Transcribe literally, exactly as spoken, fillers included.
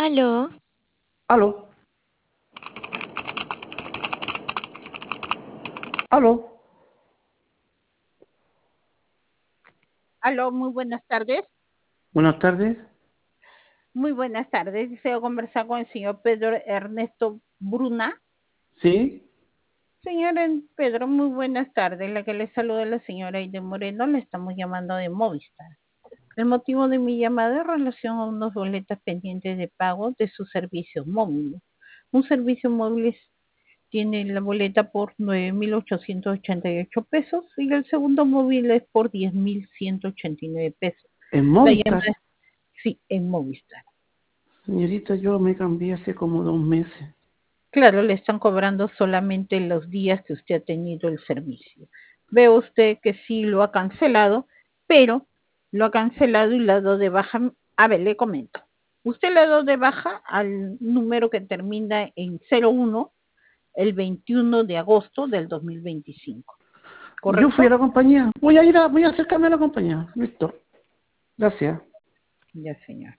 Aló, Aló, aló, Aló, muy buenas tardes. buenas tardes. Muy buenas tardes. Deseo conversar con el señor Pedro Ernesto Bruna. ¿Sí? Señor Pedro, muy buenas tardes. La que le saluda la señora Aide Moreno, le estamos llamando de Movistar. El motivo de mi llamada es en relación a unos boletas pendientes de pago de sus servicios móviles. Un servicio móvil es- tiene la boleta por nueve mil ochocientos ochenta y ocho pesos y el segundo móvil es por diez mil ciento ochenta y nueve pesos. ¿En La Movistar? llamada, sí, en Movistar. Señorita, yo me cambié hace como dos meses. Claro, le están cobrando solamente los días que usted ha tenido el servicio. Ve usted que sí lo ha cancelado, pero lo ha cancelado y le ha dado de baja. A ver, le comento. Usted le ha dado de baja al número que termina en cero uno el veintiuno de agosto del dos mil veinticinco, Yo fui a ¿correcto? la compañía. Voy a ir a, voy a acercarme a la compañía. Listo. Gracias. Ya, señor.